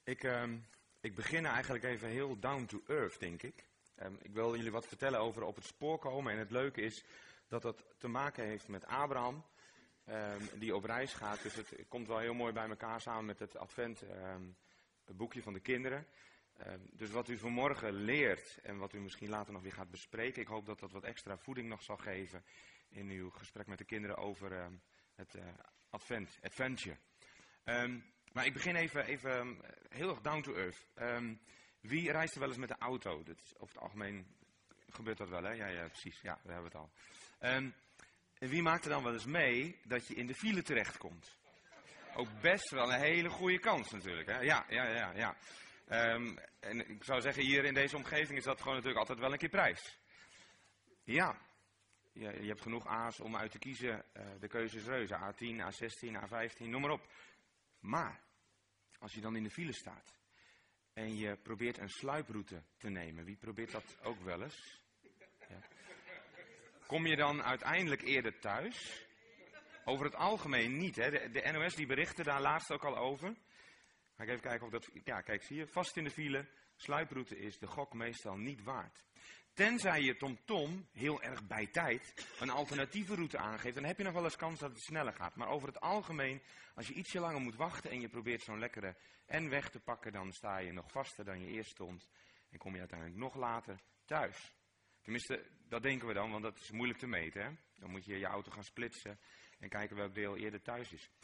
Ik begin eigenlijk even heel down to earth, denk ik. Ik wil jullie wat vertellen over op het spoor komen. En het leuke is dat dat te maken heeft met Abraham, die op reis gaat. Dus het komt wel heel mooi bij elkaar samen met het Advent, het boekje van de kinderen. Dus wat u vanmorgen leert en wat u misschien later nog weer gaat bespreken. Ik hoop dat dat wat extra voeding nog zal geven in uw gesprek met de kinderen over het adventje. Maar ik begin even heel erg down to earth. Wie reist er wel eens met de auto? Dat is, over het algemeen gebeurt dat wel, hè? Ja, precies. Ja, we hebben het al. Wie maakt er dan wel eens mee dat je in de file terechtkomt? Ook best wel een hele goede kans natuurlijk, hè? Ja. En ik zou zeggen, hier in deze omgeving is dat gewoon natuurlijk altijd wel een keer prijs. Ja, je hebt genoeg A's om uit te kiezen. De keuze is reuze. A10, A16, A15, noem maar op. Maar, als je dan in de file staat en je probeert een sluiproute te nemen, wie probeert dat ook wel eens? Ja. Kom je dan uiteindelijk eerder thuis? Over het algemeen niet, hè. De NOS die berichtte daar laatst ook al over. Ga ik even kijken of dat... Ja, kijk, zie je, vast in de file, sluiproute is de gok meestal niet waard. Tenzij je TomTom heel erg bij tijd een alternatieve route aangeeft, dan heb je nog wel eens kans dat het sneller gaat. Maar over het algemeen, als je ietsje langer moet wachten en je probeert zo'n lekkere N-weg te pakken, dan sta je nog vaster dan je eerst stond en kom je uiteindelijk nog later thuis. Tenminste, dat denken we dan, want dat is moeilijk te meten, hè? Dan moet je je auto gaan splitsen en kijken welk deel eerder thuis is.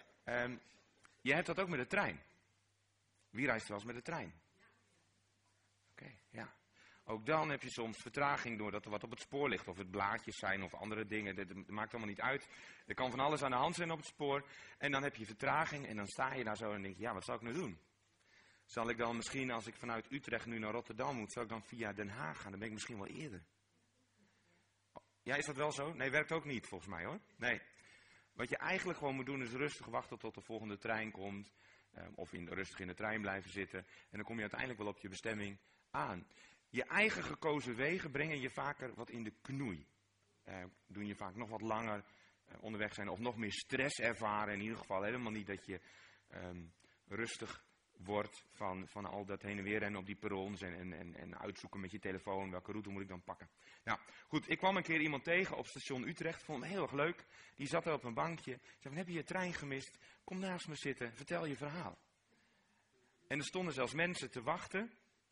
Je hebt dat ook met de trein. Wie reist er wel eens met de trein? Oké, ja. Ook dan heb je soms vertraging doordat er wat op het spoor ligt. Of het blaadjes zijn of andere dingen. Dat maakt allemaal niet uit. Er kan van alles aan de hand zijn op het spoor. En dan heb je vertraging en dan sta je daar zo en denk je, ja, wat zal ik nou doen? Zal ik dan misschien, als ik vanuit Utrecht nu naar Rotterdam moet, zal ik dan via Den Haag gaan? Dan ben ik misschien wel eerder. Ja, is dat wel zo? Nee, werkt ook niet volgens mij hoor. Nee. Wat je eigenlijk gewoon moet doen is rustig wachten tot de volgende trein komt. Of rustig in de trein blijven zitten. En dan kom je uiteindelijk wel op je bestemming aan. Je eigen gekozen wegen brengen je vaker wat in de knoei. Doen je vaak nog wat langer onderweg zijn of nog meer stress ervaren. In ieder geval helemaal niet dat je rustig wordt van al dat heen en weer rennen op die perrons en uitzoeken met je telefoon welke route moet ik dan pakken. Nou goed, ik kwam een keer iemand tegen op station Utrecht, vond hem heel erg leuk. Die zat er op een bankje, zei heb je je trein gemist? Kom naast me zitten, vertel je verhaal. En er stonden zelfs mensen te wachten.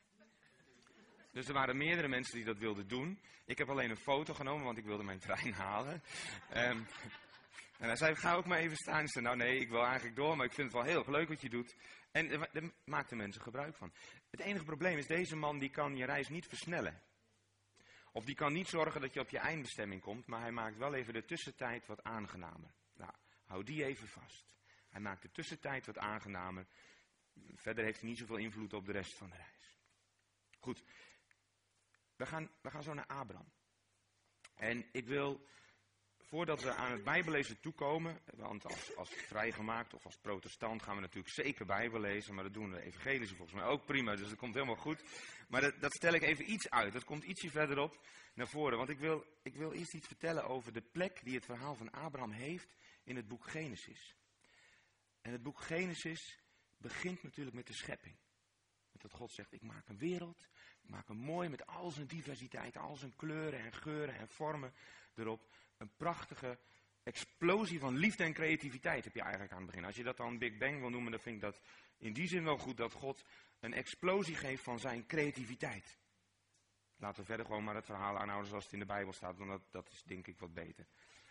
Dus er waren meerdere mensen die dat wilden doen. Ik heb alleen een foto genomen, want ik wilde mijn trein halen. En hij zei, ga ook maar even staan. Ik zei, nou nee, ik wil eigenlijk door, maar ik vind het wel heel erg leuk wat je doet. En daar maakten mensen gebruik van. Het enige probleem is, deze man die kan je reis niet versnellen. Of die kan niet zorgen dat je op je eindbestemming komt, maar hij maakt wel even de tussentijd wat aangenamer. Nou, hou die even vast. Hij maakt de tussentijd wat aangenamer. Verder heeft hij niet zoveel invloed op de rest van de reis. Goed. We gaan zo naar Abraham. En ik wil, voordat we aan het Bijbellezen toekomen, want als vrijgemaakt of als protestant gaan we natuurlijk zeker Bijbel lezen, maar dat doen we evangelische volgens mij ook prima, dus dat komt helemaal goed. Maar dat stel ik even iets uit, dat komt ietsje verderop naar voren, want ik wil eerst iets vertellen over de plek die het verhaal van Abraham heeft in het boek Genesis. En het boek Genesis begint natuurlijk met de schepping. Met dat God zegt, ik maak een wereld, ik maak hem mooi met al zijn diversiteit, al zijn kleuren en geuren en vormen erop. Een prachtige explosie van liefde en creativiteit heb je eigenlijk aan het begin. Als je dat dan Big Bang wil noemen, dan vind ik dat in die zin wel goed dat God een explosie geeft van zijn creativiteit. Laten we verder gewoon maar het verhaal aanhouden zoals het in de Bijbel staat, want dat is denk ik wat beter.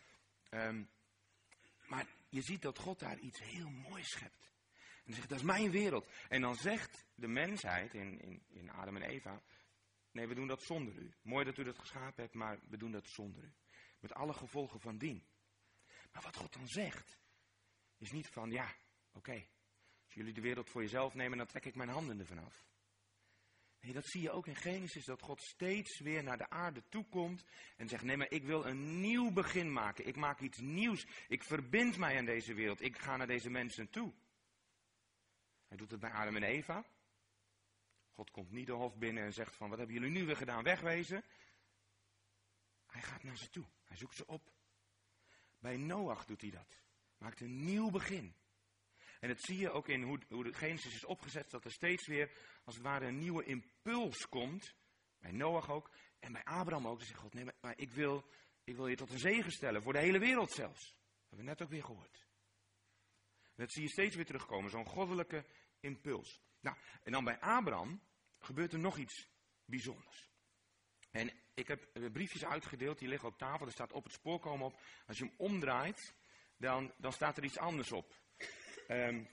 Maar je ziet dat God daar iets heel moois schept. En dan zegt, dat is mijn wereld. En dan zegt de mensheid in Adam en Eva, nee, we doen dat zonder u. Mooi dat u dat geschapen hebt, maar we doen dat zonder u. Met alle gevolgen van dien. Maar wat God dan zegt, is niet van, ja, oké, als jullie de wereld voor jezelf nemen, dan trek ik mijn handen ervan af. Nee, dat zie je ook in Genesis, dat God steeds weer naar de aarde toekomt en zegt, nee, maar ik wil een nieuw begin maken. Ik maak iets nieuws. Ik verbind mij aan deze wereld. Ik ga naar deze mensen toe. Hij doet het bij Adam en Eva. God komt niet de hof binnen en zegt van, wat hebben jullie nu weer gedaan? Wegwezen. Hij gaat naar ze toe. Hij zoekt ze op. Bij Noach doet hij dat. Maakt een nieuw begin. En dat zie je ook in hoe de Genesis is opgezet, dat er steeds weer, als het ware, een nieuwe impuls komt. Bij Noach ook, en bij Abraham ook. Dan zegt God, nee, maar ik wil je tot een zegen stellen, voor de hele wereld zelfs. Dat hebben we net ook weer gehoord. En dat zie je steeds weer terugkomen, zo'n goddelijke impuls. Nou, en dan bij Abraham gebeurt er nog iets bijzonders. En ik heb briefjes uitgedeeld, die liggen op tafel, er staat op het spoor komen op. Als je hem omdraait, dan staat er iets anders op. En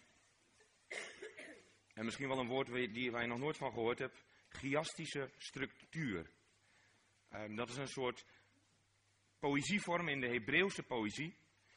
misschien wel een woord waar je nog nooit van gehoord hebt. Chiastische structuur. Dat is een soort poëzievorm in de Hebreeuwse poëzie.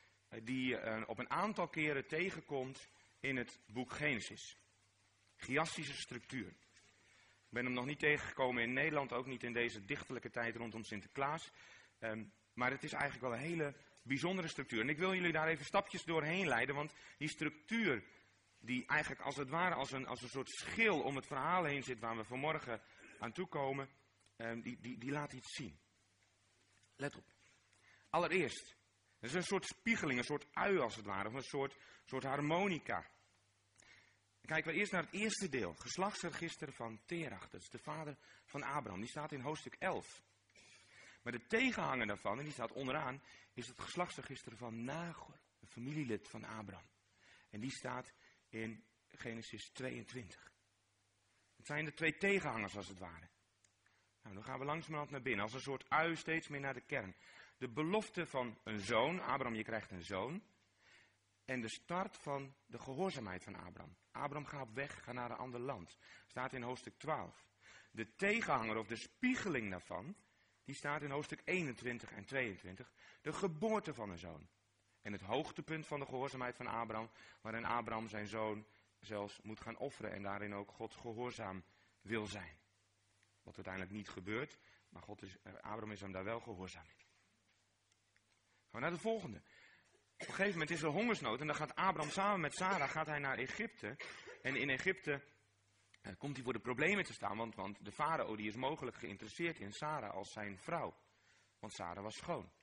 Die op een aantal keren tegenkomt in het boek Genesis. Chiastische structuur. Ik ben hem nog niet tegengekomen in Nederland, ook niet in deze dichterlijke tijd rondom Sinterklaas. Maar het is eigenlijk wel een hele bijzondere structuur. En ik wil jullie daar even stapjes doorheen leiden, want die structuur die eigenlijk als het ware als een soort schil om het verhaal heen zit waar we vanmorgen aan toe komen, die laat iets zien. Let op. Allereerst, het is een soort spiegeling, een soort ui als het ware, of een soort harmonica. Dan kijken we eerst naar het eerste deel, geslachtsregister van Terach, dat is de vader van Abraham. Die staat in hoofdstuk 11. Maar de tegenhanger daarvan, en die staat onderaan, is het geslachtsregister van Nagor, een familielid van Abraham. En die staat in Genesis 22. Het zijn de twee tegenhangers als het ware. Nou, dan gaan we langzamerhand naar binnen, als een soort ui steeds meer naar de kern. De belofte van een zoon, Abraham, je krijgt een zoon. En de start van de gehoorzaamheid van Abraham. Abraham gaat op weg, gaat naar een ander land. Staat in hoofdstuk 12. De tegenhanger of de spiegeling daarvan, die staat in hoofdstuk 21 en 22. De geboorte van een zoon. En het hoogtepunt van de gehoorzaamheid van Abraham, waarin Abraham zijn zoon zelfs moet gaan offeren en daarin ook God gehoorzaam wil zijn. Wat uiteindelijk niet gebeurt, maar Abraham is hem daar wel gehoorzaam in. Gaan we naar de volgende. Op een gegeven moment is er hongersnood en dan gaat Abraham samen met Sarah naar Egypte. En in Egypte komt hij voor de problemen te staan, want de farao die is mogelijk geïnteresseerd in Sarah als zijn vrouw. Want Sarah was schoon.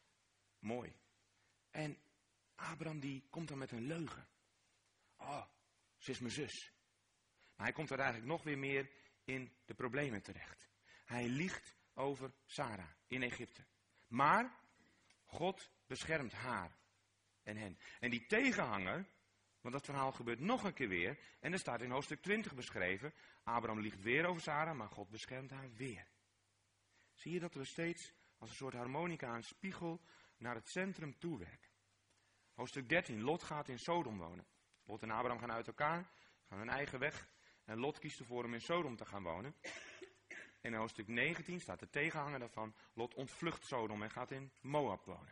Mooi. En Abraham die komt dan met een leugen. Oh, ze is mijn zus. Maar hij komt er eigenlijk nog weer meer in de problemen terecht. Hij liegt over Sarah in Egypte. Maar God beschermt haar en hen. En die tegenhanger, want dat verhaal gebeurt nog een keer weer. En er staat in hoofdstuk 20 beschreven. Abraham liegt weer over Sarah, maar God beschermt haar weer. Zie je dat we steeds als een soort harmonica, een spiegel, naar het centrum toewerken. Hoofdstuk 13, Lot gaat in Sodom wonen. Lot en Abraham gaan uit elkaar, gaan hun eigen weg. En Lot kiest ervoor om in Sodom te gaan wonen. En in hoofdstuk 19 staat de tegenhanger daarvan. Lot ontvlucht Sodom en gaat in Moab wonen.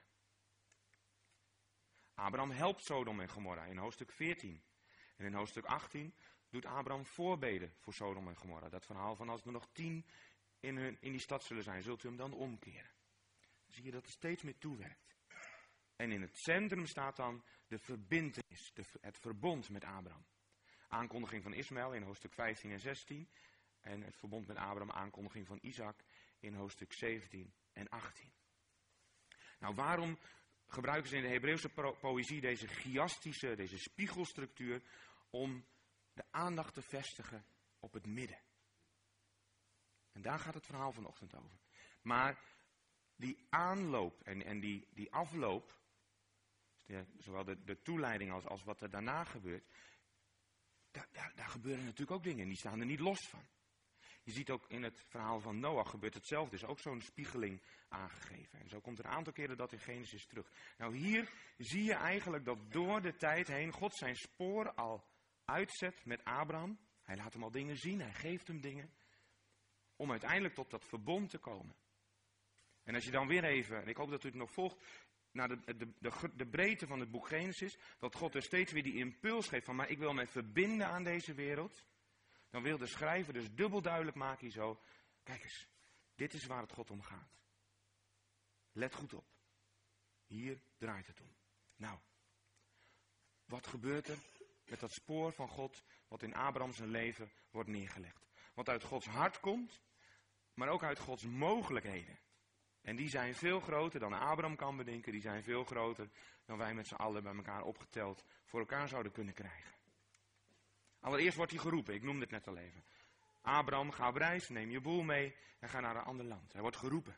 Abraham helpt Sodom en Gomorra in hoofdstuk 14. En in hoofdstuk 18 doet Abraham voorbeden voor Sodom en Gomorra. Dat verhaal van als er nog 10 in die stad zullen zijn, zult u hem dan omkeren. Dan zie je dat er steeds meer toewerkt. En in het centrum staat dan de verbintenis, het verbond met Abraham. Aankondiging van Ismaël in hoofdstuk 15 en 16. En het verbond met Abraham, aankondiging van Isaac in hoofdstuk 17 en 18. Nou, waarom gebruiken ze in de Hebreeuwse poëzie deze chiastische, deze spiegelstructuur om de aandacht te vestigen op het midden? En daar gaat het verhaal vanochtend over. Maar die aanloop en die afloop, zowel de toeleiding als wat er daarna gebeurt, daar gebeuren natuurlijk ook dingen en die staan er niet los van. Je ziet ook in het verhaal van Noach gebeurt hetzelfde. Er is ook zo'n spiegeling aangegeven. En zo komt er een aantal keren dat in Genesis terug. Nou, hier zie je eigenlijk dat door de tijd heen God zijn spoor al uitzet met Abraham. Hij laat hem al dingen zien, hij geeft hem dingen. Om uiteindelijk tot dat verbond te komen. En als je dan weer even, en ik hoop dat u het nog volgt, naar de breedte van het boek Genesis. Dat God er steeds weer die impuls geeft van, maar ik wil mij verbinden aan deze wereld. Dan wil de schrijver dus dubbel duidelijk maken hier zo. Kijk eens, dit is waar het God om gaat. Let goed op. Hier draait het om. Nou, wat gebeurt er met dat spoor van God wat in Abraham zijn leven wordt neergelegd? Wat uit Gods hart komt, maar ook uit Gods mogelijkheden. En die zijn veel groter dan Abraham kan bedenken. Die zijn veel groter dan wij met z'n allen bij elkaar opgeteld voor elkaar zouden kunnen krijgen. Allereerst wordt hij geroepen, ik noemde het net al even. Abraham, ga op reis, neem je boel mee en ga naar een ander land. Hij wordt geroepen.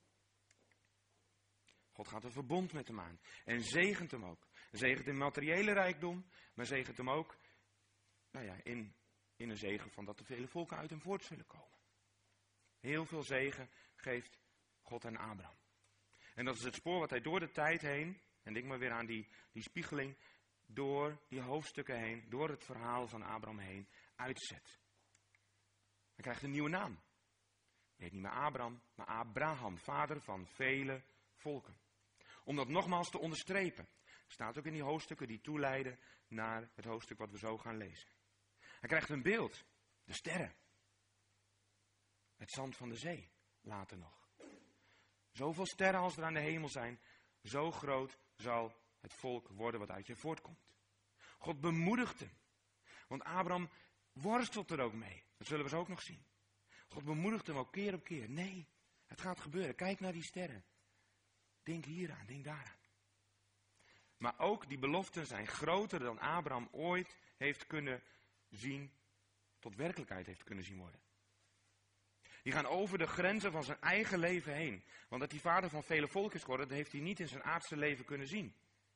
God gaat een verbond met hem aan en zegent hem ook. Zegent in materiële rijkdom, maar zegent hem ook in een zegen van dat er vele volken uit hem voort zullen komen. Heel veel zegen geeft God aan Abraham. En dat is het spoor wat hij door de tijd heen, en denk maar weer aan die spiegeling, door die hoofdstukken heen, door het verhaal van Abraham heen, uitzet. Hij krijgt een nieuwe naam. Hij heet niet meer Abraham, maar Abraham, vader van vele volken. Om dat nogmaals te onderstrepen, staat ook in die hoofdstukken die toeleiden naar het hoofdstuk wat we zo gaan lezen. Hij krijgt een beeld, de sterren. Het zand van de zee, later nog. Zoveel sterren als er aan de hemel zijn, zo groot zal het volk worden wat uit je voortkomt. God bemoedigt hem. Want Abraham worstelt er ook mee. Dat zullen we zo ook nog zien. God bemoedigt hem ook keer op keer. Nee, het gaat gebeuren. Kijk naar die sterren. Denk hieraan, denk daaraan. Maar ook die beloften zijn groter dan Abraham ooit heeft kunnen zien, tot werkelijkheid heeft kunnen zien worden. Die gaan over de grenzen van zijn eigen leven heen. Want dat hij vader van vele volken is geworden, dat heeft hij niet in zijn aardse leven kunnen zien.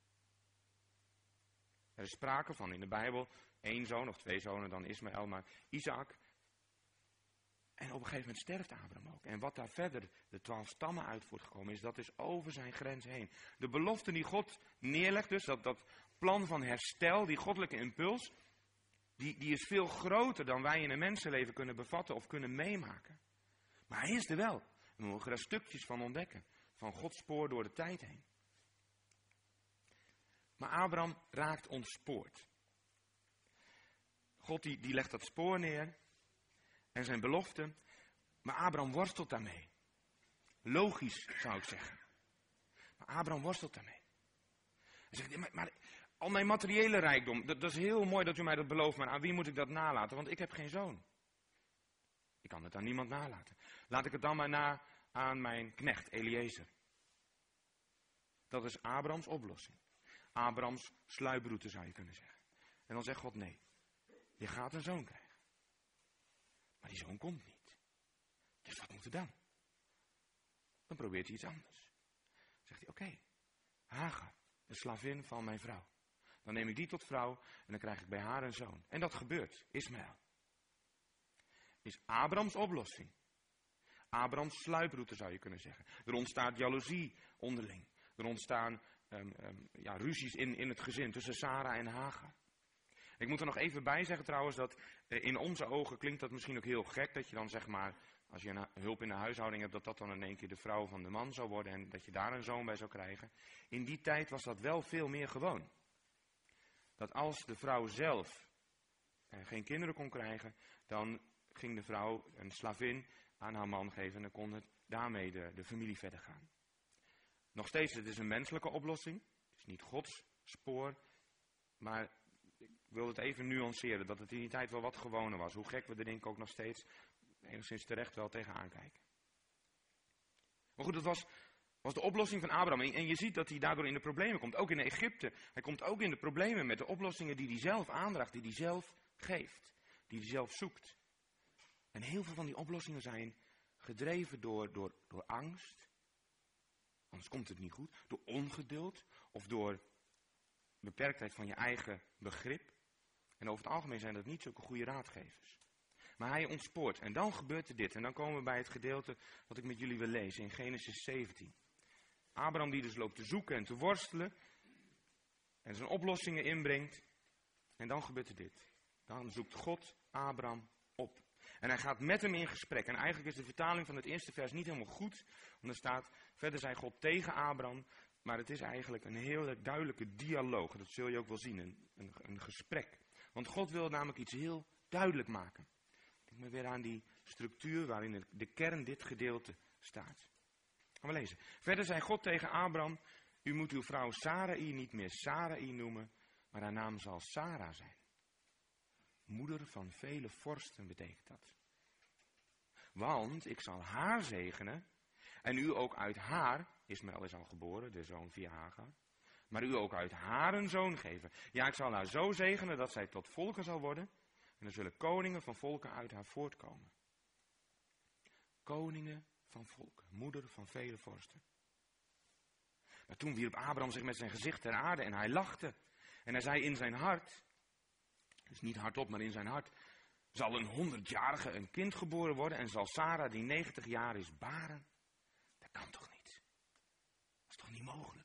Er is sprake van in de Bijbel 1 zoon of 2 zonen, dan Ismaël, maar Isaac. En op een gegeven moment sterft Abraham ook. En wat daar verder de 12 stammen uit voortgekomen is, dat is over zijn grens heen. De belofte die God neerlegt, dus dat plan van herstel, die goddelijke impuls, die is veel groter dan wij in een mensenleven kunnen bevatten of kunnen meemaken. Maar hij is er wel. We mogen daar stukjes van ontdekken. Van Gods spoor door de tijd heen. Maar Abraham raakt ontspoord. God die legt dat spoor neer. En zijn belofte. Maar Abraham worstelt daarmee. Logisch zou ik zeggen. Maar Abraham worstelt daarmee. Hij zegt, maar al mijn materiële rijkdom. Dat is heel mooi dat u mij dat belooft. Maar aan wie moet ik dat nalaten? Want ik heb geen zoon. Ik kan het aan niemand nalaten. Laat ik het dan maar na aan mijn knecht Eliezer. Dat is Abrahams oplossing. Abrahams sluiproute zou je kunnen zeggen. En dan zegt God nee. Je gaat een zoon krijgen. Maar die zoon komt niet. Dus wat moet er dan? Dan probeert hij iets anders. Dan zegt hij oké, Hagar, de slavin van mijn vrouw. Dan neem ik die tot vrouw en dan krijg ik bij haar een zoon. En dat gebeurt, Ismaël. Is Abrahams oplossing. Abrahams sluiproute zou je kunnen zeggen. Er ontstaat jaloezie onderling. Er ontstaan ruzies in het gezin tussen Sarah en Hagar. Ik moet er nog even bij zeggen trouwens dat in onze ogen klinkt dat misschien ook heel gek. Dat je dan zeg maar, als je een hulp in de huishouding hebt, dat dan in één keer de vrouw van de man zou worden. En dat je daar een zoon bij zou krijgen. In die tijd was dat wel veel meer gewoon. Dat als de vrouw zelf geen kinderen kon krijgen, dan ging de vrouw een slavin aan haar man geven en dan kon het daarmee de familie verder gaan. Nog steeds, het is een menselijke oplossing. Het is niet Gods spoor. Maar ik wil het even nuanceren, dat het in die tijd wel wat gewoner was. Hoe gek we er denk ik ook nog steeds enigszins terecht wel tegenaan kijken. Maar goed, dat was de oplossing van Abraham. En je ziet dat hij daardoor in de problemen komt. Ook in Egypte. Hij komt ook in de problemen met de oplossingen die hij zelf aandraagt. Die hij zelf geeft. Die hij zelf zoekt. En heel veel van die oplossingen zijn gedreven door angst. Anders komt het niet goed. Door ongeduld. Of door beperktheid van je eigen begrip. En over het algemeen zijn dat niet zulke goede raadgevers. Maar hij ontspoort. En dan gebeurt er dit. En dan komen we bij het gedeelte wat ik met jullie wil lezen in Genesis 17. Abraham die dus loopt te zoeken en te worstelen. En zijn oplossingen inbrengt. En dan gebeurt er dit. Dan zoekt God Abraham op. En hij gaat met hem in gesprek. En eigenlijk is de vertaling van het eerste vers niet helemaal goed. Want er staat, verder zei God tegen Abraham. Maar het is eigenlijk een heel duidelijke dialoog. Dat zul je ook wel zien, een gesprek. Want God wil namelijk iets heel duidelijk maken. Denk maar weer aan die structuur waarin de kern dit gedeelte staat. Gaan we lezen. Verder zei God tegen Abraham, u moet uw vrouw Sarai niet meer Sarai noemen, maar haar naam zal Sarah zijn. Moeder van vele vorsten betekent dat. Want ik zal haar zegenen En u ook uit haar, Ismaël is al geboren, de zoon via Hagar, maar u ook uit haar een zoon geven. Ja, ik zal haar zo zegenen dat zij tot volken zal worden. En er zullen koningen van volken uit haar voortkomen. Koningen van volken, moeder van vele vorsten. Maar toen wierp Abraham zich met zijn gezicht ter aarde en hij lachte. En hij zei in zijn hart, dus niet hardop, maar in zijn hart, zal een 100-jarige een kind geboren worden en zal Sara die 90 jaar is baren? Dat kan toch niet? Dat is toch niet mogelijk?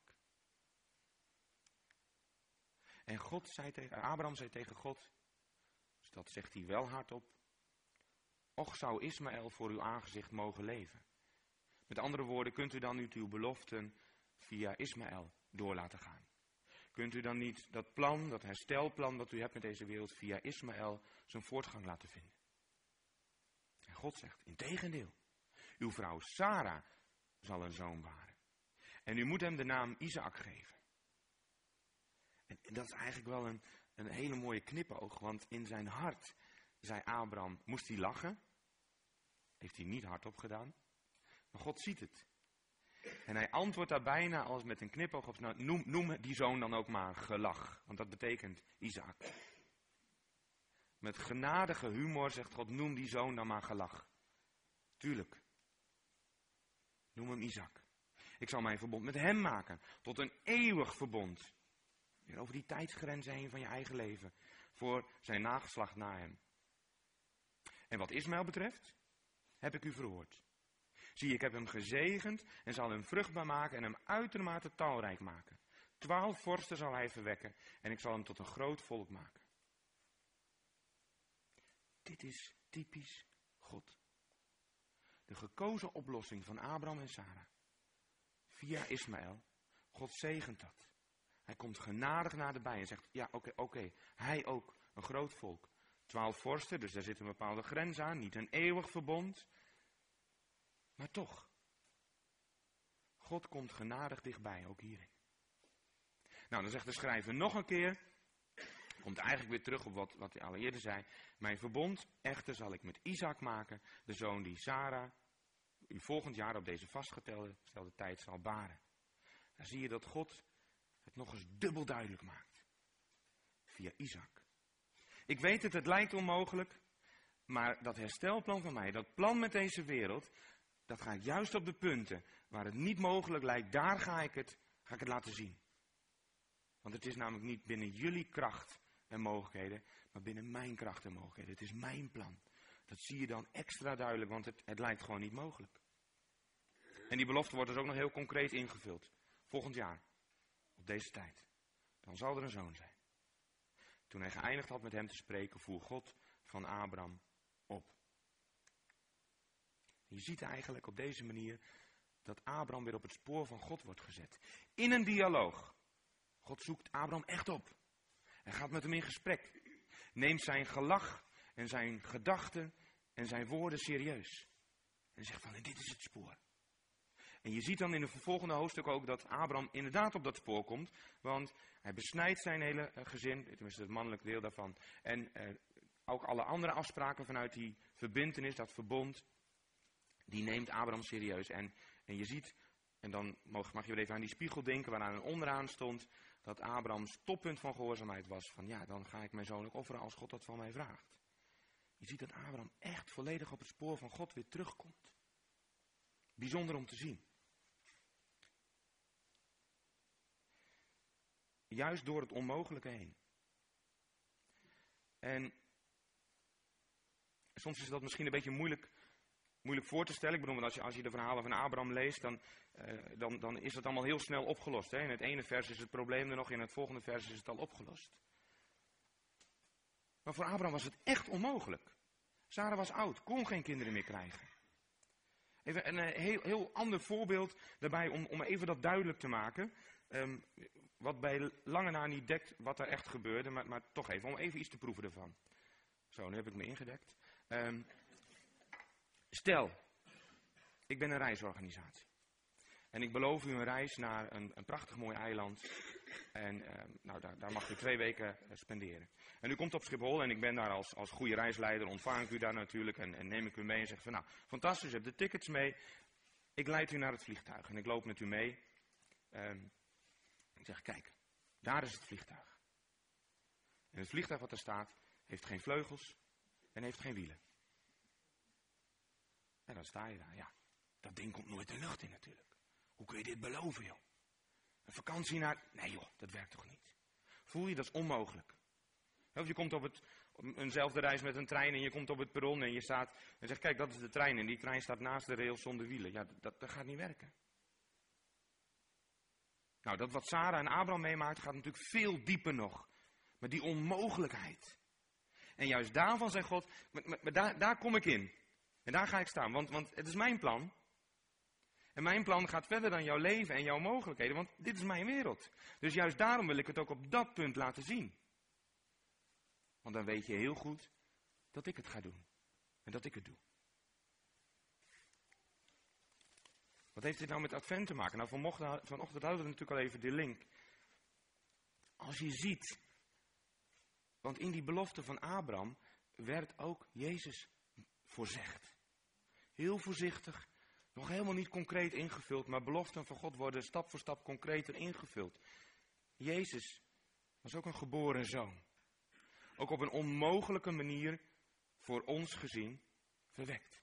En Abraham zei tegen God, dus dat zegt hij wel hardop, och zou Ismaël voor uw aangezicht mogen leven. Met andere woorden, kunt u dan niet uw beloften via Ismaël door laten gaan? Kunt u dan niet dat plan, dat herstelplan dat u hebt met deze wereld via Ismaël zijn voortgang laten vinden? En God zegt, integendeel, uw vrouw Sara zal een zoon baren. En u moet hem de naam Isaac geven. En dat is eigenlijk wel een hele mooie knipoog, want in zijn hart, zei Abraham, moest hij lachen. Heeft hij niet hardop gedaan. Maar God ziet het. En hij antwoordt daar bijna als met een knipoog op, nou, noem die zoon dan ook maar gelach. Want dat betekent Isaac. Met genadige humor zegt God, noem die zoon dan maar gelach. Tuurlijk. Noem hem Isaac. Ik zal mijn verbond met hem maken. Tot een eeuwig verbond. Weer over die tijdsgrenzen heen van je eigen leven. Voor zijn nageslacht na hem. En wat Ismaël betreft, heb ik u verhoord. Zie, ik heb hem gezegend en zal hem vruchtbaar maken en hem uitermate talrijk maken. 12 vorsten zal hij verwekken en ik zal hem tot een groot volk maken. Dit is typisch God. De gekozen oplossing van Abraham en Sara. Via Ismaël. God zegent dat. Hij komt genadig naderbij en zegt, ja oké, hij ook een groot volk. 12 vorsten, dus daar zit een bepaalde grens aan, niet een eeuwig verbond. Maar toch, God komt genadig dichtbij, ook hierin. Nou, dan zegt de schrijver nog een keer, komt eigenlijk weer terug op wat hij al eerder zei. Mijn verbond echter zal ik met Isaac maken, de zoon die Sara u volgend jaar op deze vastgestelde tijd zal baren. Dan zie je dat God het nog eens dubbel duidelijk maakt. Via Isaac. Ik weet het lijkt onmogelijk, maar dat herstelplan van mij, dat plan met deze wereld, dat ga ik juist op de punten waar het niet mogelijk lijkt, daar ga ik het laten zien. Want het is namelijk niet binnen jullie kracht en mogelijkheden, maar binnen mijn kracht en mogelijkheden. Het is mijn plan. Dat zie je dan extra duidelijk, want het lijkt gewoon niet mogelijk. En die belofte wordt dus ook nog heel concreet ingevuld. Volgend jaar, op deze tijd, dan zal er een zoon zijn. Toen hij geëindigd had met hem te spreken, voer God van Abraham op. Je ziet eigenlijk op deze manier dat Abraham weer op het spoor van God wordt gezet. In een dialoog. God zoekt Abraham echt op. Hij gaat met hem in gesprek. Neemt zijn gelach en zijn gedachten en zijn woorden serieus. En zegt van, dit is het spoor. En je ziet dan in de vervolgende hoofdstuk ook dat Abraham inderdaad op dat spoor komt. Want hij besnijdt zijn hele gezin, tenminste het mannelijk deel daarvan. En ook alle andere afspraken vanuit die verbintenis, dat verbond, die neemt Abraham serieus. En je ziet, en dan mag je weer even aan die spiegel denken waaraan er onderaan stond, dat Abrahams toppunt van gehoorzaamheid was van ja, dan ga ik mijn zoon ook offeren als God dat van mij vraagt. Je ziet dat Abraham echt volledig op het spoor van God weer terugkomt. Bijzonder om te zien. Juist door het onmogelijke heen. En soms is dat misschien een beetje moeilijk voor te stellen. Ik bedoel, als je de verhalen van Abraham leest, dan is het allemaal heel snel opgelost. Hè? In het ene vers is het probleem er nog, in het volgende vers is het al opgelost. Maar voor Abraham was het echt onmogelijk. Sara was oud, kon geen kinderen meer krijgen. Even een heel ander voorbeeld daarbij om even dat duidelijk te maken. Wat bij lange na niet dekt wat er echt gebeurde, maar toch even, om even iets te proeven ervan. Zo, nu heb ik me ingedekt. Stel, ik ben een reisorganisatie. En ik beloof u een reis naar een prachtig mooi eiland. En daar mag u 2 weken spenderen. En u komt op Schiphol en ik ben daar als goede reisleider, ontvang ik u daar natuurlijk en neem ik u mee en zeg van nou, fantastisch, u hebt de tickets mee. ik leid u naar het vliegtuig en ik loop met u mee. Ik zeg, kijk, daar is het vliegtuig. En het vliegtuig wat er staat, heeft geen vleugels en heeft geen wielen. En dan sta je daar, ja. Dat ding komt nooit de lucht in natuurlijk. Hoe kun je dit beloven, joh? Een vakantie naar... Nee joh, dat werkt toch niet? Voel je, dat is onmogelijk. Of je komt op eenzelfde reis met een trein en je komt op het perron en je staat... En zegt, kijk, dat is de trein en die trein staat naast de rails zonder wielen. Ja, dat gaat niet werken. Nou, dat wat Sarah en Abraham meemaakt gaat natuurlijk veel dieper nog. Maar die onmogelijkheid. En juist daarvan zegt God, maar daar kom ik in. En daar ga ik staan, want het is mijn plan. En mijn plan gaat verder dan jouw leven en jouw mogelijkheden, want dit is mijn wereld. Dus juist daarom wil ik het ook op dat punt laten zien. Want dan weet je heel goed dat ik het ga doen. En dat ik het doe. Wat heeft dit nou met Advent te maken? Nou, vanochtend hadden we natuurlijk al even die link. Als je ziet, want in die belofte van Abraham werd ook Jezus voorzegd. Heel voorzichtig, nog helemaal niet concreet ingevuld, maar beloften van God worden stap voor stap concreter ingevuld. Jezus was ook een geboren zoon. Ook op een onmogelijke manier voor ons gezien verwekt.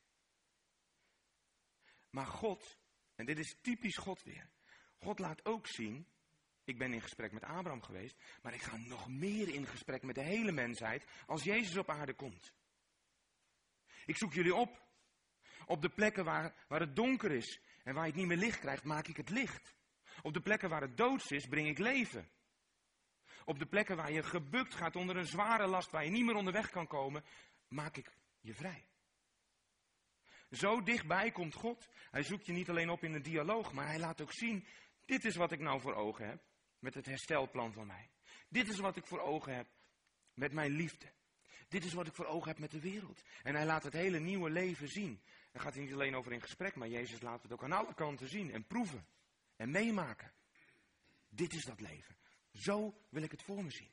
Maar God, en dit is typisch God weer, God laat ook zien, ik ben in gesprek met Abraham geweest, maar ik ga nog meer in gesprek met de hele mensheid als Jezus op aarde komt. Ik zoek jullie op. Op de plekken waar het donker is en waar je het niet meer licht krijgt, maak ik het licht. Op de plekken waar het doods is, breng ik leven. Op de plekken waar je gebukt gaat onder een zware last, waar je niet meer onderweg kan komen, maak ik je vrij. Zo dichtbij komt God. Hij zoekt je niet alleen op in een dialoog, maar hij laat ook zien, dit is wat ik nou voor ogen heb met het herstelplan van mij. Dit is wat ik voor ogen heb met mijn liefde. Dit is wat ik voor ogen heb met de wereld. En hij laat het hele nieuwe leven zien. Daar gaat hij niet alleen over in gesprek, maar Jezus laat het ook aan alle kanten zien en proeven en meemaken. Dit is dat leven. Zo wil ik het voor me zien.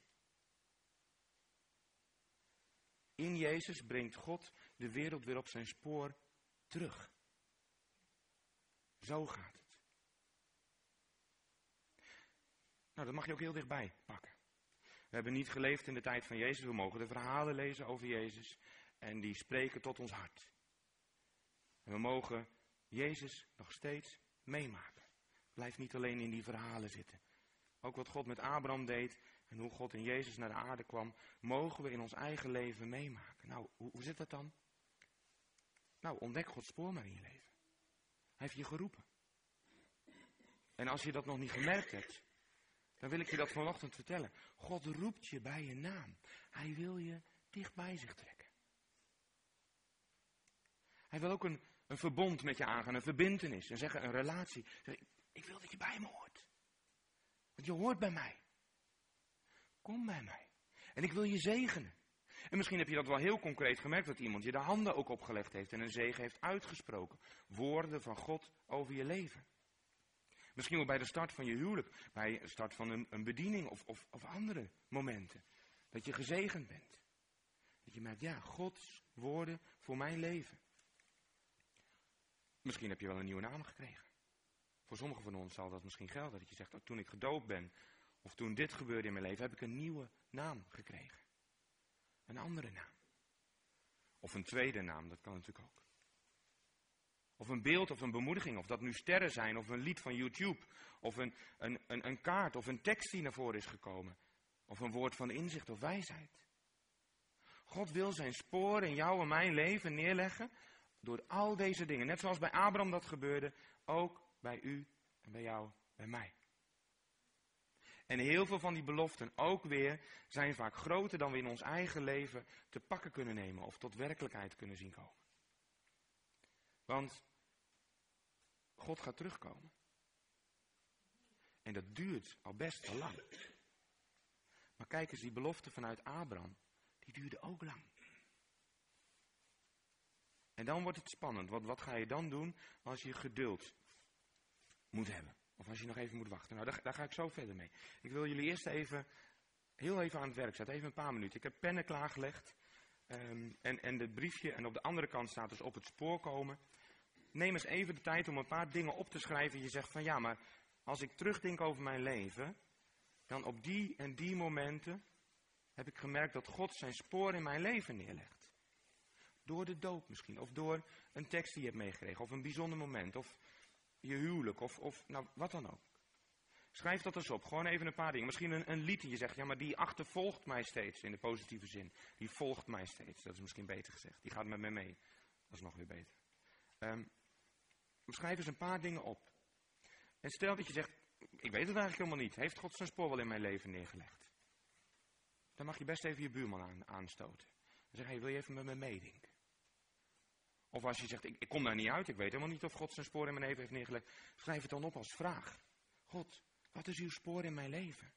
In Jezus brengt God de wereld weer op zijn spoor terug. Zo gaat het. Nou, dat mag je ook heel dichtbij pakken. We hebben niet geleefd in de tijd van Jezus. We mogen de verhalen lezen over Jezus. En die spreken tot ons hart. En we mogen Jezus nog steeds meemaken. Blijf niet alleen in die verhalen zitten. Ook wat God met Abraham deed en hoe God in Jezus naar de aarde kwam, mogen we in ons eigen leven meemaken. Nou, hoe zit dat dan? Nou, ontdek Gods spoor maar in je leven. Hij heeft je geroepen. En als je dat nog niet gemerkt hebt, dan wil ik je dat vanochtend vertellen. God roept je bij je naam. Hij wil je dicht bij zich trekken. Hij wil ook een verbond met je aangaan, een verbintenis. En zeggen, een relatie. Ik wil dat je bij me hoort. Want je hoort bij mij. Kom bij mij. En ik wil je zegenen. En misschien heb je dat wel heel concreet gemerkt, dat iemand je de handen ook opgelegd heeft en een zegen heeft uitgesproken. Woorden van God over je leven. Misschien wel bij de start van je huwelijk, bij de start van een bediening of andere momenten. Dat je gezegend bent. Dat je merkt, ja, Gods woorden voor mijn leven. Misschien heb je wel een nieuwe naam gekregen. Voor sommigen van ons zal dat misschien gelden. Dat je zegt, toen ik gedoopt ben, of toen dit gebeurde in mijn leven, heb ik een nieuwe naam gekregen. Een andere naam. Of een tweede naam, dat kan natuurlijk ook. Of een beeld of een bemoediging, of dat nu sterren zijn, of een lied van YouTube. Of een kaart, of een tekst die naar voren is gekomen. Of een woord van inzicht of wijsheid. God wil zijn spoor in jou en mijn leven neerleggen door al deze dingen. Net zoals bij Abraham dat gebeurde, ook bij u en bij jou, bij mij. En heel veel van die beloften ook weer zijn vaak groter dan we in ons eigen leven te pakken kunnen nemen of tot werkelijkheid kunnen zien komen. Want God gaat terugkomen. En dat duurt al best wel lang. Maar kijk eens, die belofte vanuit Abraham, die duurde ook lang. En dan wordt het spannend, want wat ga je dan doen als je geduld moet hebben? Of als je nog even moet wachten. Nou, daar ga ik zo verder mee. Ik wil jullie eerst heel even aan het werk zetten, even een paar minuten. Ik heb pennen klaargelegd en het briefje en op de andere kant staat dus op het spoor komen. neem eens even de tijd om een paar dingen op te schrijven. Je zegt van ja, maar als ik terugdenk over mijn leven, dan op die en die momenten heb ik gemerkt dat God zijn spoor in mijn leven neerlegt. Door de doop misschien, of door een tekst die je hebt meegekregen, of een bijzonder moment, of je huwelijk, of nou, wat dan ook. Schrijf dat eens op, gewoon even een paar dingen. Misschien een lied die je zegt, ja, maar die achtervolgt mij steeds, in de positieve zin. Die volgt mij steeds, dat is misschien beter gezegd. Die gaat met mij mee, dat is nog weer beter. Schrijf eens een paar dingen op. En stel dat je zegt, ik weet het eigenlijk helemaal niet. Heeft God zijn spoor wel in mijn leven neergelegd? Dan mag je best even je buurman aanstoten. Dan zeg je, wil je even met me meedenken? Of als je zegt, ik kom daar niet uit, ik weet helemaal niet of God zijn spoor in mijn leven heeft neergelegd. Schrijf het dan op als vraag. God, wat is uw spoor in mijn leven?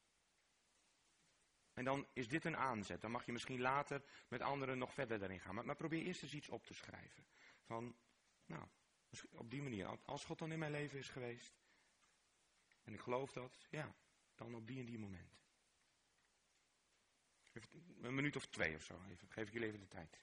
En dan is dit een aanzet. Dan mag je misschien later met anderen nog verder daarin gaan. Maar probeer eerst eens iets op te schrijven. Van, nou, op die manier. Als God dan in mijn leven is geweest. En ik geloof dat, ja, dan op die en die momenten. Een minuut of 2 of zo. Even. Geef ik jullie even de tijd.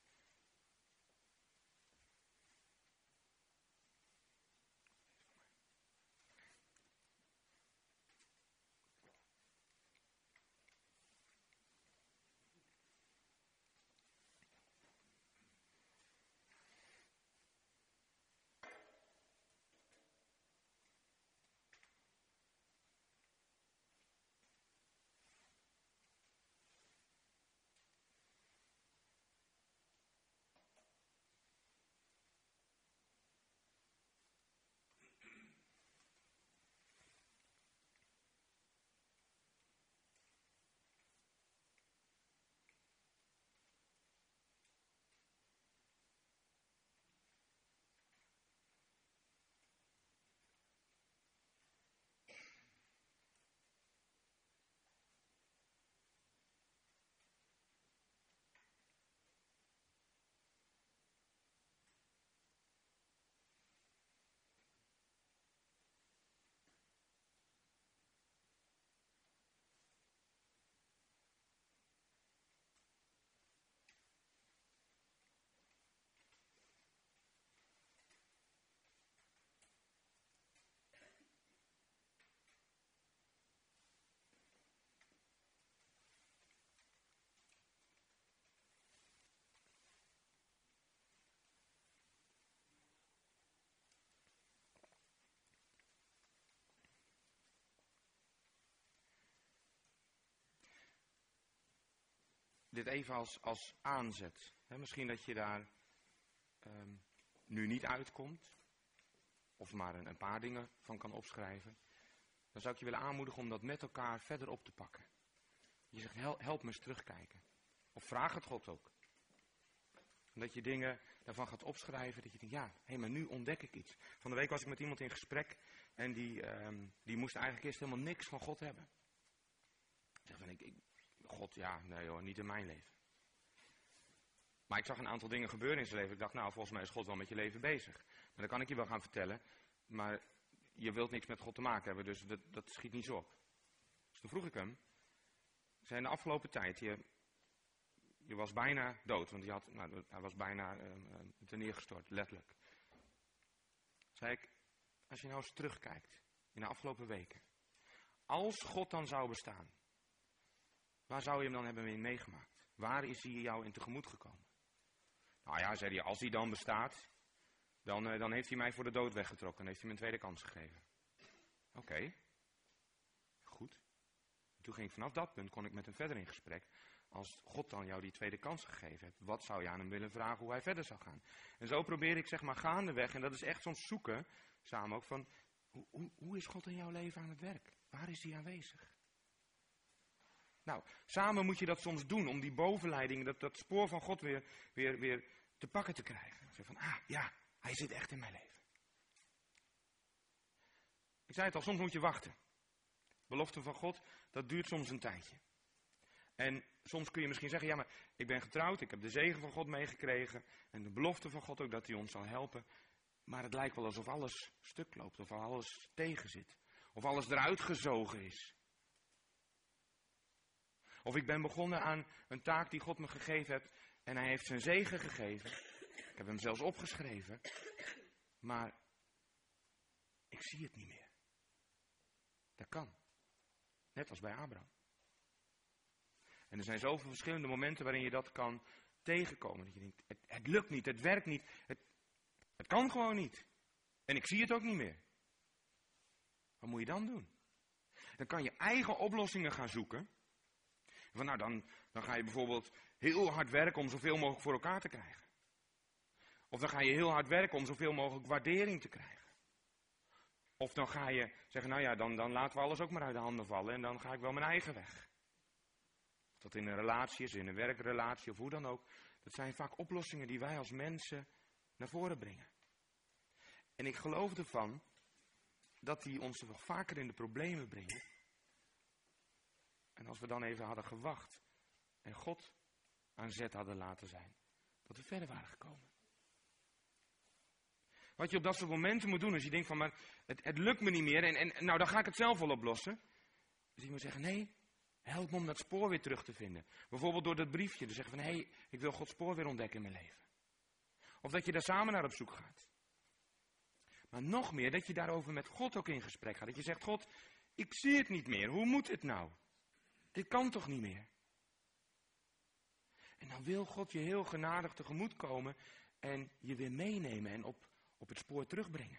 Dit even als aanzet. Misschien dat je daar nu niet uitkomt. Of maar een paar dingen van kan opschrijven. Dan zou ik je willen aanmoedigen om dat met elkaar verder op te pakken. Je zegt, help me eens terugkijken. Of vraag het God ook. Dat je dingen daarvan gaat opschrijven. Dat je denkt, ja, maar nu ontdek ik iets. Van de week was ik met iemand in gesprek. En die moest eigenlijk eerst helemaal niks van God hebben. Ik zeg van, God, ja, nee hoor, niet in mijn leven. Maar ik zag een aantal dingen gebeuren in zijn leven. Ik dacht, nou, volgens mij is God wel met je leven bezig. Maar dat kan ik je wel gaan vertellen. Maar je wilt niks met God te maken hebben, dus dat schiet niet zo op. Dus toen vroeg ik hem. Ik zei, in de afgelopen tijd, je was bijna dood. Want hij was bijna ten neergestort, letterlijk. Zei ik, als je nou eens terugkijkt, in de afgelopen weken. Als God dan zou bestaan. Waar zou je hem dan hebben meegemaakt? Waar is hij jou in tegemoet gekomen? Nou ja, zei hij, als hij dan bestaat, dan heeft hij mij voor de dood weggetrokken. En heeft hij me een tweede kans gegeven. Oké. Goed. En toen ging ik vanaf dat punt, kon ik met hem verder in gesprek. Als God dan jou die tweede kans gegeven heeft, wat zou je aan hem willen vragen hoe hij verder zou gaan? En zo probeer ik zeg maar gaandeweg, en dat is echt soms zoeken, samen ook van, hoe is God in jouw leven aan het werk? Waar is hij aanwezig? Nou, samen moet je dat soms doen om die bovenleiding, dat spoor van God weer te pakken te krijgen. Zeg van, ja, hij zit echt in mijn leven. Ik zei het al, soms moet je wachten. Belofte van God, dat duurt soms een tijdje. En soms kun je misschien zeggen, ja, maar ik ben getrouwd, ik heb de zegen van God meegekregen. En de belofte van God ook dat hij ons zal helpen. Maar het lijkt wel alsof alles stuk loopt, of alles tegen zit. Of alles eruit gezogen is. Of ik ben begonnen aan een taak die God me gegeven heeft. En hij heeft zijn zegen gegeven. Ik heb hem zelfs opgeschreven. maar ik zie het niet meer. Dat kan. Net als bij Abraham. En er zijn zoveel verschillende momenten waarin je dat kan tegenkomen. Dat je denkt, het lukt niet, het werkt niet, het kan gewoon niet. En ik zie het ook niet meer. Wat moet je dan doen? Dan kan je eigen oplossingen gaan zoeken. Van nou, dan ga je bijvoorbeeld heel hard werken om zoveel mogelijk voor elkaar te krijgen. Of dan ga je heel hard werken om zoveel mogelijk waardering te krijgen. Of dan ga je zeggen, nou ja, dan laten we alles ook maar uit de handen vallen en dan ga ik wel mijn eigen weg. Of dat in een relatie is, in een werkrelatie of hoe dan ook. Dat zijn vaak oplossingen die wij als mensen naar voren brengen. En ik geloof ervan dat die ons nog vaker in de problemen brengen. En als we dan even hadden gewacht en God aan zet hadden laten zijn, dat we verder waren gekomen. Wat je op dat soort momenten moet doen, als je denkt van, maar het lukt me niet meer en nou dan ga ik het zelf wel oplossen. Dus je moet zeggen, nee, help me om dat spoor weer terug te vinden. Bijvoorbeeld door dat briefje, dus zeggen van, hé, ik wil Gods spoor weer ontdekken in mijn leven. Of dat je daar samen naar op zoek gaat. Maar nog meer, dat je daarover met God ook in gesprek gaat. Dat je zegt, God, ik zie het niet meer, hoe moet het nou? Dit kan toch niet meer? En dan wil God je heel genadig tegemoet komen en je weer meenemen en op het spoor terugbrengen.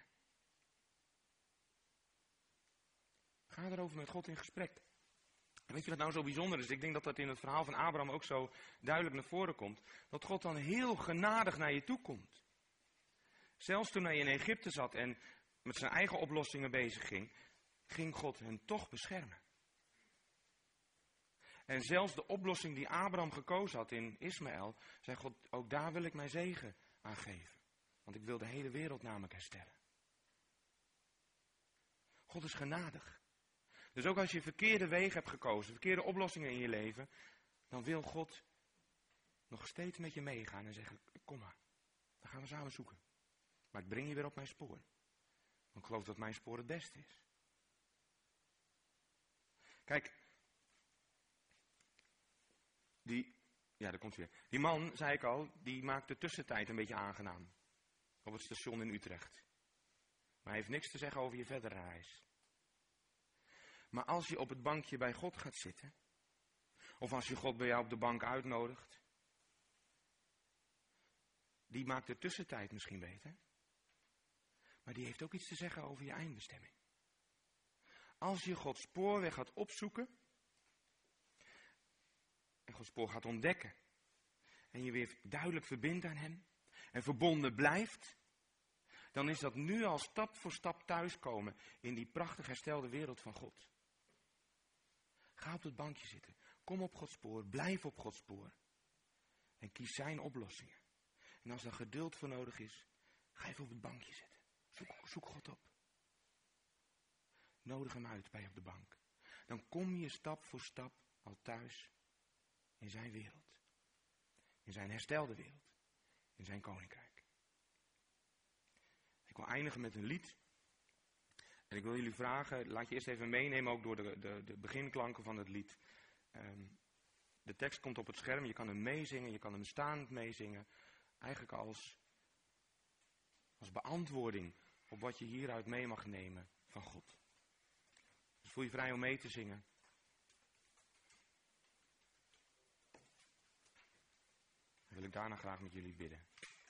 Ga erover met God in gesprek. En weet je wat nou zo bijzonder is? Ik denk dat dat in het verhaal van Abraham ook zo duidelijk naar voren komt. Dat God dan heel genadig naar je toe komt. Zelfs toen hij in Egypte zat en met zijn eigen oplossingen bezig ging, ging God hen toch beschermen. En zelfs de oplossing die Abraham gekozen had in Ismaël, zei God, ook daar wil ik mijn zegen aan geven. Want ik wil de hele wereld namelijk herstellen. God is genadig. Dus ook als je verkeerde wegen hebt gekozen, verkeerde oplossingen in je leven, dan wil God nog steeds met je meegaan en zeggen, kom maar, dan gaan we samen zoeken. Maar ik breng je weer op mijn spoor. Want ik geloof dat mijn spoor het beste is. Kijk, daar komt weer. Die man, zei ik al, die maakt de tussentijd een beetje aangenaam. Op het station in Utrecht. Maar hij heeft niks te zeggen over je verdere reis. Maar als je op het bankje bij God gaat zitten, of als je God bij jou op de bank uitnodigt, die maakt de tussentijd misschien beter. Maar die heeft ook iets te zeggen over je eindbestemming. Als je Gods spoorweg gaat opzoeken, en Gods spoor gaat ontdekken, en je weer duidelijk verbindt aan hem, en verbonden blijft, dan is dat nu al stap voor stap thuiskomen in die prachtig herstelde wereld van God. Ga op het bankje zitten, kom op Gods spoor, blijf op Gods spoor. En kies zijn oplossingen. En als er geduld voor nodig is, ga even op het bankje zitten. Zoek God op. Nodig hem uit bij je op de bank. Dan kom je stap voor stap al thuis in zijn wereld. In zijn herstelde wereld. In zijn koninkrijk. Ik wil eindigen met een lied. En ik wil jullie vragen, laat je eerst even meenemen ook door de beginklanken van het lied. De tekst komt op het scherm, je kan hem meezingen, je kan hem staand meezingen. Eigenlijk als beantwoording op wat je hieruit mee mag nemen van God. Dus voel je vrij om mee te zingen. Dan wil ik daarna graag met jullie bidden.